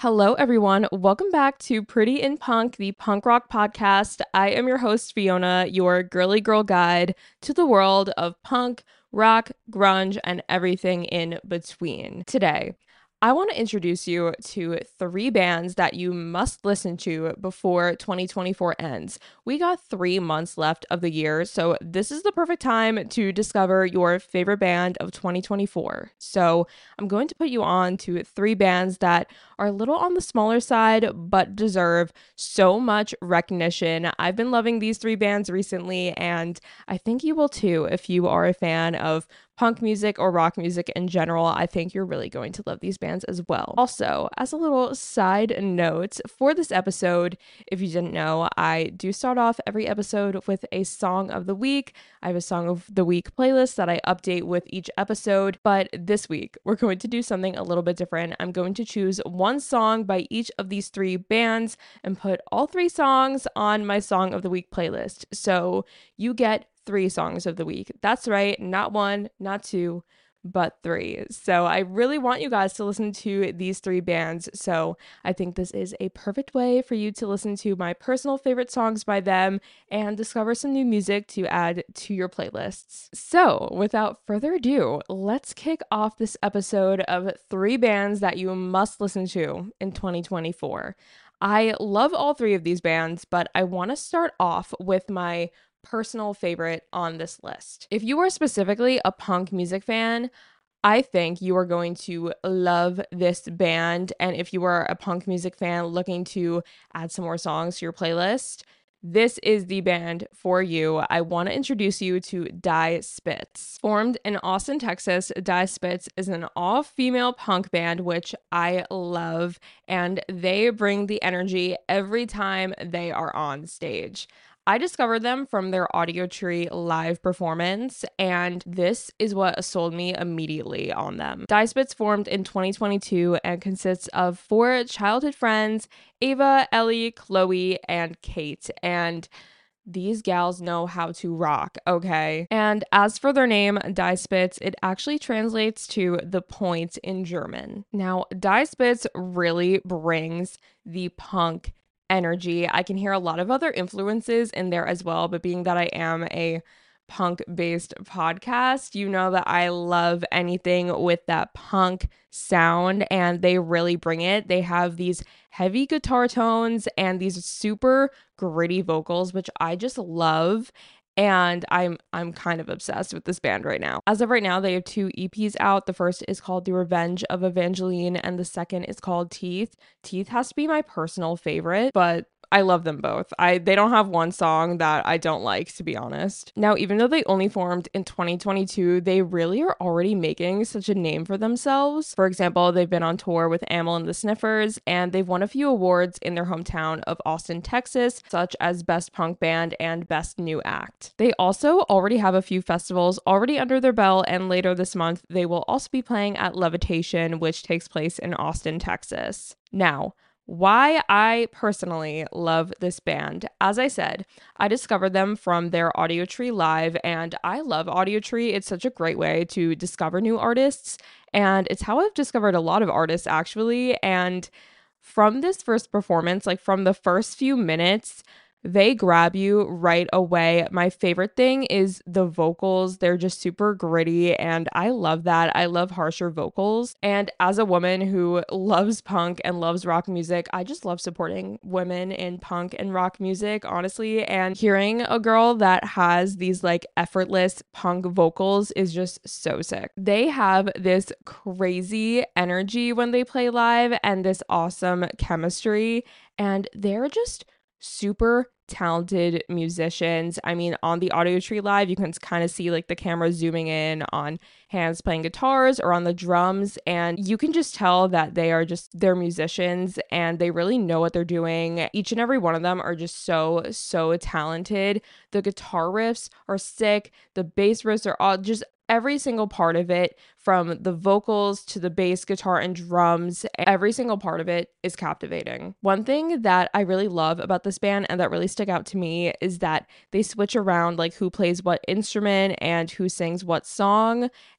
Hello, everyone. Welcome back to Pretty in Punk, the punk rock podcast. I am your host, Fiona, your girly girl guide to the world of punk, rock, grunge, and everything in between. Today, I want to introduce you to three bands that you must listen to before 2024 ends. We got 3 months left of the year, so this is the perfect time to discover your favorite band of 2024. So I'm going to put you on to three bands that are a little on the smaller side, but deserve so much recognition. I've been loving these three bands recently, and I think you will too if you are a fan of punk music or rock music in general. I think you're really going to love these bands as well. Also, as a little side note for this episode, if you didn't know, I do start off every episode with a song of the week. I have a song of the week playlist that I update with each episode, but this week we're going to do something a little bit different. I'm going to choose one song by each of these three bands and put all three songs on my song of the week playlist. So you get 3 songs of the week. That's right, not 1, not 2, but 3. So I really want you guys to listen to these 3 bands. So I think this is a perfect way for you to listen to my personal favorite songs by them and discover some new music to add to your playlists. So without further ado, let's kick off this episode of 3 bands that you must listen to in 2024. I love all 3 of these bands, but I want to start off with my personal favorite on this list. If you are specifically a punk music fan, I think you are going to love this band. And if you are a punk music fan looking to add some more songs to your playlist, this is the band for you. I want to introduce you to Die Spitz. Formed in Austin, Texas, Die Spitz is an all-female punk band, which I love, and they bring the energy every time they are on stage. I discovered them from their Audiotree live performance, and this is what sold me immediately on them. Die Spitz formed in 2022 and consists of 4 childhood friends, Ava, Ellie, Chloe, and Kate, and these gals know how to rock, okay? And as for their name, Die Spitz, it actually translates to the point in German. Now, Die Spitz really brings the punk energy. I can hear a lot of other influences in there as well, but being that I am a punk-based podcast, you know that I love anything with that punk sound, and they really bring it. They have these heavy guitar tones and these super gritty vocals, which I just love. And I'm kind of obsessed with this band right now. As of right now, they have 2 EPs out. The first is called The Revenge of Evangeline, and the second is called Teeth. Teeth has to be my personal favorite, but I love them both. They don't have one song that I don't like, to be honest. Now, even though they only formed in 2022, they really are already making such a name for themselves. For example, they've been on tour with Amyl and the Sniffers, and they've won a few awards in their hometown of Austin, Texas, such as Best Punk Band and Best New Act. They also already have a few festivals already under their belt, and later this month, they will also be playing at Levitation, which takes place in Austin, Texas. Now, why I personally love this band. As I said, I discovered them from their Audiotree Live, and I love Audiotree. It's such a great way to discover new artists, and it's how I've discovered a lot of artists, actually. And from this first performance, like from the first few minutes, they grab you right away. My favorite thing is the vocals. They're just super gritty, and I love that. I love harsher vocals. And as a woman who loves punk and loves rock music, I just love supporting women in punk and rock music, honestly. And hearing a girl that has these like effortless punk vocals is just so sick. They have this crazy energy when they play live and this awesome chemistry, and they're just super talented musicians. I mean, on the Audiotree Live, you can kind of see like the camera zooming in on hands playing guitars or on the drums, and you can just tell that they're musicians and they really know what they're doing. Each and every one of them are just so talented. The guitar riffs are sick. The bass riffs are all just every single part of it, from the vocals to the bass, guitar, and drums, every single part of it is captivating. One thing that I really love about this band and that really stuck out to me is that they switch around like who plays what instrument and who sings what song.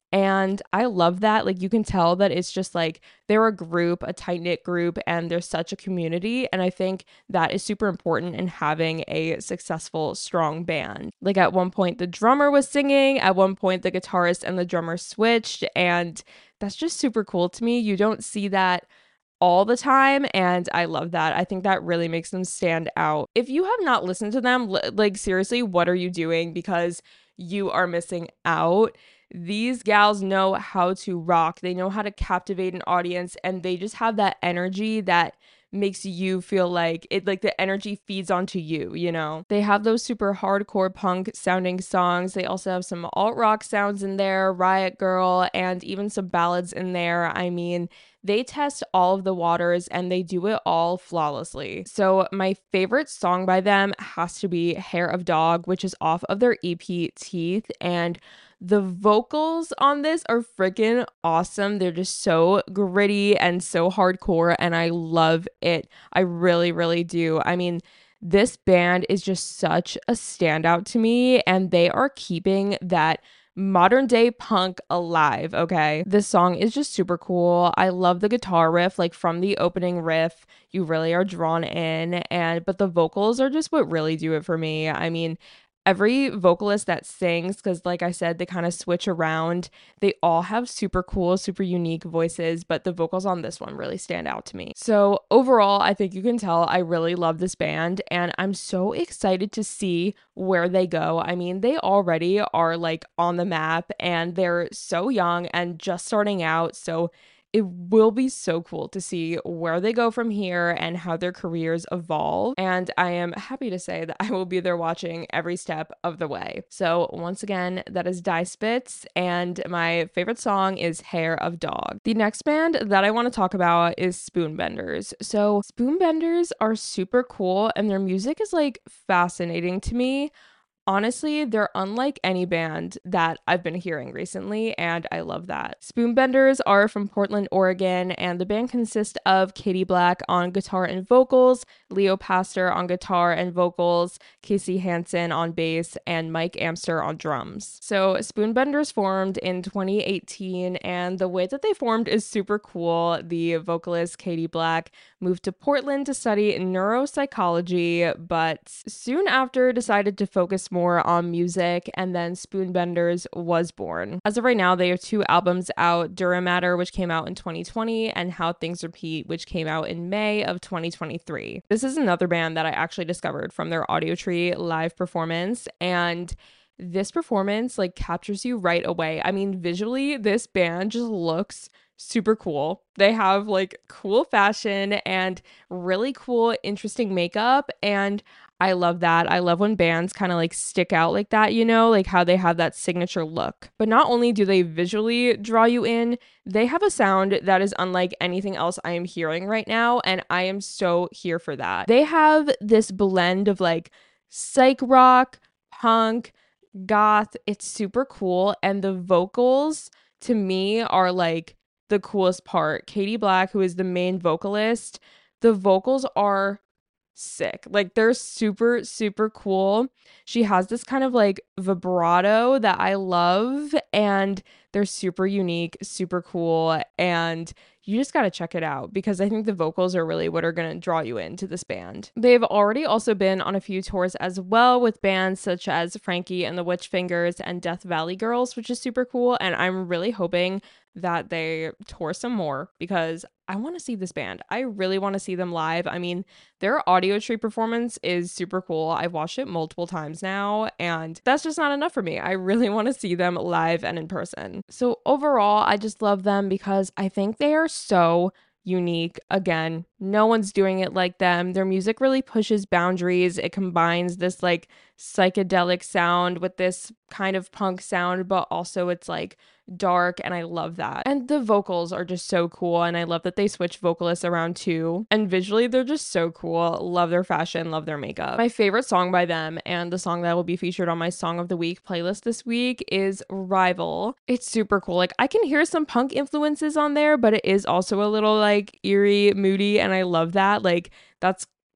And I love that. Like, you can tell that it's just like they're a group, a tight knit group, and they're such a community. And I think that is super important in having a successful, strong band. Like, at one point, the drummer was singing, at one point, the guitarist and the drummer switched. And that's just super cool to me. You don't see that all the time, and I love that. I think that really makes them stand out. If you have not listened to them, like, seriously, what are you doing? Because you are missing out. These gals know how to rock. They know how to captivate an audience, and they just have that energy that makes you feel like it, like the energy feeds onto you, you know? They have those super hardcore punk sounding songs. They also have some alt rock sounds in there, Riot Girl, and even some ballads in there. I mean, they test all of the waters and they do it all flawlessly. So my favorite song by them has to be Hair of Dog, which is off of their EP Teeth. And the vocals on this are freaking awesome. They're just so gritty and so hardcore, and I love it. I really, really do. I mean, this band is just such a standout to me, and they are keeping that modern day punk alive. Okay, this song is just super cool. I love the guitar riff, like from the opening riff you really are drawn in, and but the vocals are just what really do it for me. I mean, every vocalist that sings, because like I said, they kind of switch around, they all have super cool, super unique voices, but the vocals on this one really stand out to me. So overall, I think you can tell I really love this band, and I'm so excited to see where they go. I mean, they already are like on the map, and they're so young and just starting out, so it will be so cool to see where they go from here and how their careers evolve. And I am happy to say that I will be there watching every step of the way. So once again, that is Die Spitz, and my favorite song is Hair of Dog. The next band that I want to talk about is Spoonbenders. So Spoonbenders are super cool, and their music is like fascinating to me. Honestly, they're unlike any band that I've been hearing recently, and I love that. Spoonbenders are from Portland, Oregon, and the band consists of Katie Black on guitar and vocals, Leo Pastor on guitar and vocals, Casey Hansen on bass, and Mike Amster on drums. So Spoonbenders formed in 2018, and the way that they formed is super cool. The vocalist, Katie Black, moved to Portland to study neuropsychology, but soon after decided to focus more on music, and then Spoonbenders was born. As of right now, they have 2 albums out, Duramatter, which came out in 2020, and How Things Repeat, which came out in May of 2023. This is another band that I actually discovered from their Audiotree live performance, and this performance like captures you right away. I mean, visually, this band just looks super cool. They have like cool fashion and really cool, interesting makeup, and I love that. I love when bands kind of like stick out like that, you know, like how they have that signature look. But not only do they visually draw you in, they have a sound that is unlike anything else I am hearing right now, and I am so here for that. They have this blend of like psych rock, punk, goth. It's super cool, and the vocals to me are like the coolest part. Katie Black, who is the main vocalist, the vocals are sick. Like, they're super, super cool. She has this kind of like vibrato that I love, and they're super unique, super cool, and you just got to check it out because I think the vocals are really what are going to draw you into this band. They've already also been on a few tours as well with bands such as Frankie and the Witch Fingers and Death Valley Girls, which is super cool, and I'm really hoping that they tour some more because I want to see this band. I really want to see them live. I mean, their Audiotree performance is super cool. I've watched it multiple times now, and that's just not enough for me. I really want to see them live and in person. So overall, I just love them because I think they are so unique. Again, no one's doing it like them. Their music really pushes boundaries. It combines this like psychedelic sound with this kind of punk sound, but also it's like dark, and I love that. And the vocals are just so cool, and I love that they switch vocalists around too. And visually, they're just so cool. Love their fashion, love their makeup. My favorite song by them, and the song that will be featured on my Song of the Week playlist this week, is Rival. It's super cool. Like, I can hear some punk influences on there, but it is also a little like eerie, moody, and I love that. Like, that's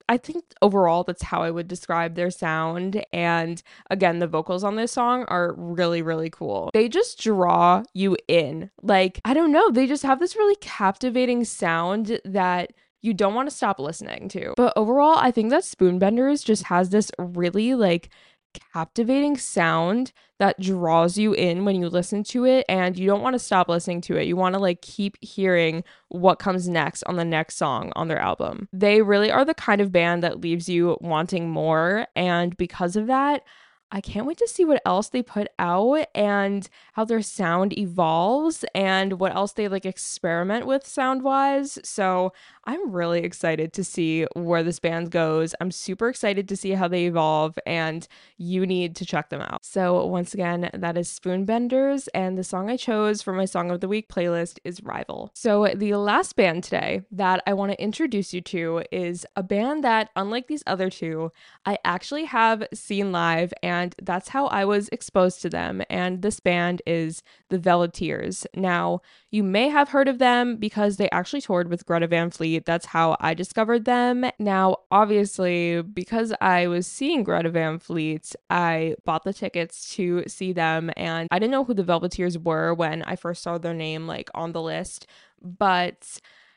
I think overall that's how I would describe their sound. And again, the vocals on this song are really, really cool. They just draw you in. Like, I don't know, they just have this really captivating sound that you don't want to stop listening to. But overall, I think that Spoonbenders just has this really like captivating sound that draws you in when you listen to it, and you don't want to stop listening to it. You want to like keep hearing what comes next on the next song on their album. They really are the kind of band that leaves you wanting more, and because of that, I can't wait to see what else they put out and how their sound evolves and what else they like experiment with sound wise. So I'm really excited to see where this band goes. I'm super excited to see how they evolve, and you need to check them out. So once again, that is Spoonbenders, and the song I chose for my Song of the Week playlist is Rival. So the last band today that I want to introduce you to is a band that, unlike these other two, I actually have seen live, and that's how I was exposed to them. And this band is the Velveteers. Now, you may have heard of them because they actually toured with Greta Van Fleet. That's how I discovered them. Now, obviously, because I was seeing Greta Van Fleet, I bought the tickets to see them, and I didn't know who the Velveteers were when I first saw their name like on the list, but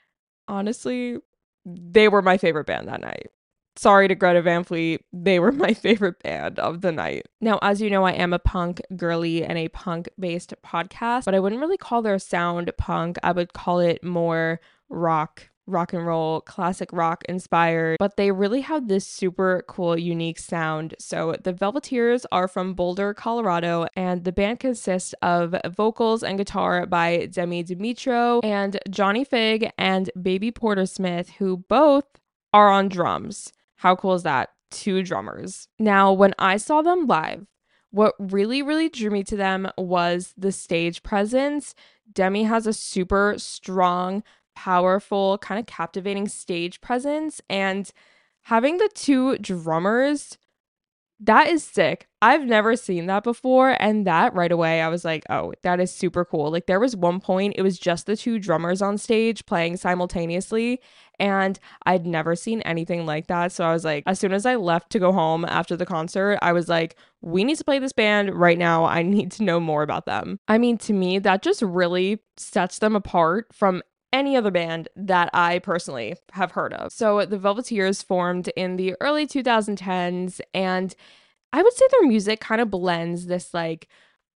honestly, they were my favorite band that night. Sorry to Greta Van Fleet, they were my favorite band of the night. Now, as you know, I am a punk girly and a punk-based podcast, but I wouldn't really call their sound punk. I would call it more rock and roll, classic rock inspired, but they really have this super cool, unique sound. So the Velveteers are from Boulder, Colorado, and the band consists of vocals and guitar by Demi Dimitro and Johnny Fig and Baby Porter Smith, who both are on drums. How cool is that? Two drummers. Now, when I saw them live, what really, really drew me to them was the stage presence. Demi has a super strong, powerful, kind of captivating stage presence, and having the two drummers, that is sick. I've never seen that before, and that right away I was like, oh, that is super cool. Like, there was one point it was just the two drummers on stage playing simultaneously, and I'd never seen anything like that. So I was like, as soon as I left to go home after the concert, I was like, we need to play this band right now. I need to know more about them. I mean, to me, that just really sets them apart from any other band that I personally have heard of. So the Velveteers formed in the early 2010s, and I would say their music kind of blends this like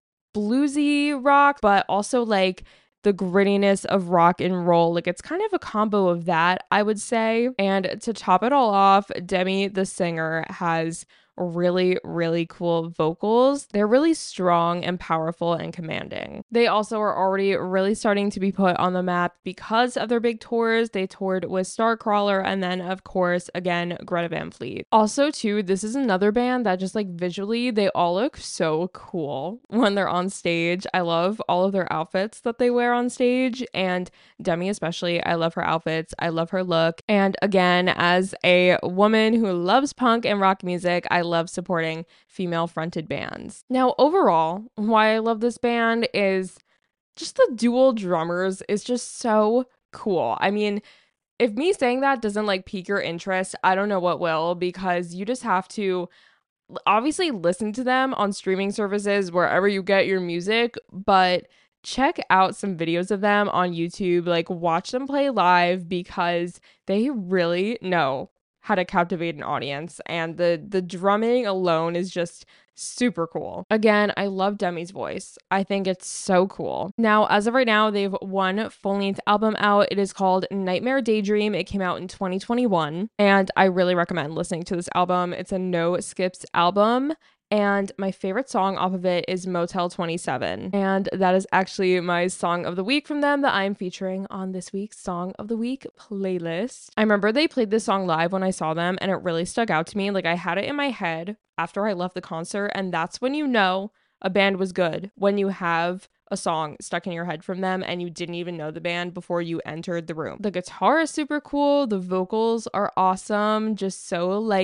bluesy rock, but also like the grittiness of rock and roll. Like, it's kind of a combo of that, I would say. And to top it all off, Demi, the singer, has really, really cool vocals. They're really strong and powerful and commanding. They also are already really starting to be put on the map because of their big tours. They toured with Starcrawler, and then of course, again, Greta Van Fleet. Also too, this is another band that just like visually, they all look so cool when they're on stage. I love all of their outfits that they wear on stage, and Demi especially, I love her outfits. I love her look. And again, as a woman who loves punk and rock music, I love supporting female fronted bands. Now, overall, why I love this band is just the dual drummers is just so cool. I mean, if me saying that doesn't like pique your interest, I don't know what will, because you just have to obviously listen to them on streaming services wherever you get your music, but check out some videos of them on YouTube. Like, watch them play live, because they really know how to captivate an audience, and the drumming alone is just super cool. Again, I love Demi's voice. I think it's so cool. Now, as of right now, they've one full-length album out. It is called Nightmare Daydream. It came out in 2021, and I really recommend listening to this album. It's a no skips album. And my favorite song off of it is Motel 27. And that is actually my song of the week from them that I'm featuring on this week's Song of the Week playlist. I remember they played this song live when I saw them, and it really stuck out to me. Like, I had it in my head after I left the concert, and that's when you know a band was good, when you have a song stuck in your head from them and you didn't even know the band before you entered the room. The guitar is super cool. The vocals are awesome. Just so like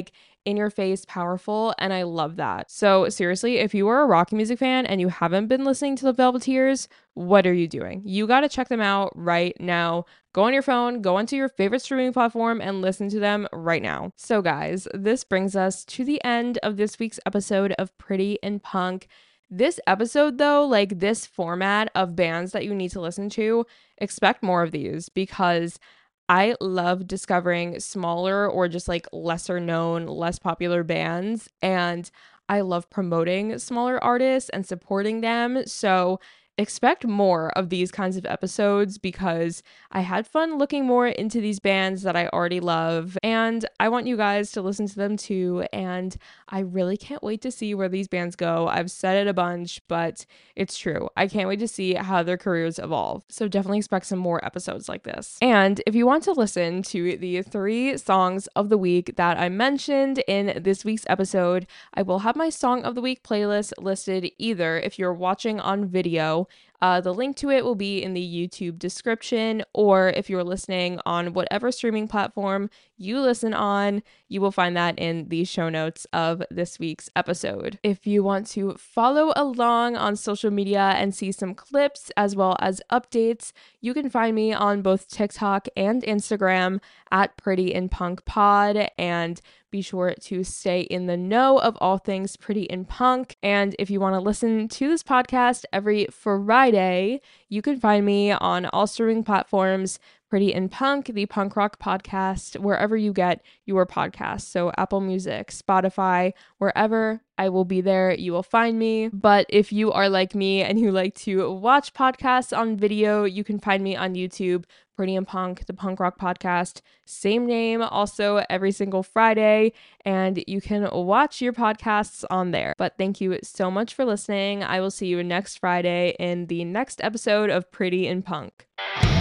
in your face, powerful, and I love that. So seriously, if you are a rock music fan and you haven't been listening to the Velveteers, what are you doing? You got to check them out right now. Go on your phone, go onto your favorite streaming platform and listen to them right now. So guys, this brings us to the end of this week's episode of Pretty in Punk. This episode though, like this format of bands that you need to listen to, expect more of these because I love discovering smaller or just like lesser known, less popular bands. And I love promoting smaller artists and supporting them. So expect more of these kinds of episodes because I had fun looking more into these bands that I already love. And I want you guys to listen to them too. And I really can't wait to see where these bands go. I've said it a bunch, but it's true. I can't wait to see how their careers evolve. So definitely expect some more episodes like this. And if you want to listen to the 3 songs of the week that I mentioned in this week's episode, I will have my Song of the Week playlist listed either if you're watching on video. The link to it will be in the YouTube description, or if you're listening on whatever streaming platform you listen on, you will find that in the show notes of this week's episode. If you want to follow along on social media and see some clips as well as updates, you can find me on both TikTok and Instagram at Pretty in Punk Pod, and be sure to stay in the know of all things Pretty in Punk. And if you want to listen to this podcast every Friday, you can find me on all streaming platforms, Pretty in Punk, the punk rock podcast, wherever you get your podcasts. So Apple Music, Spotify, wherever I will be there, you will find me. But if you are like me and you like to watch podcasts on video, you can find me on YouTube, Pretty in Punk, the punk rock podcast, same name, also every single Friday, and you can watch your podcasts on there. But thank you so much for listening. I will see you next Friday in the next episode of Pretty in Punk.